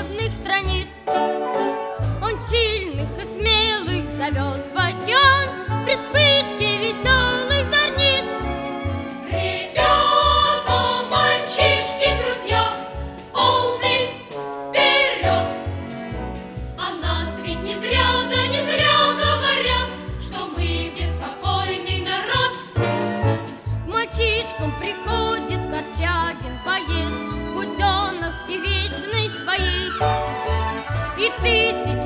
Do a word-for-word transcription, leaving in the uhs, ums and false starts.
волшебных страниц. Он сильных и смелых зовет в океан при вспышке веселых зорниц. Ребята, мальчишки, друзья, полный вперед! А нас ведь не зря, да не зря говорят, что мы беспокойный народ. К мальчишкам приходит Корчагин, боец Буденовки вечной своей, и тысячи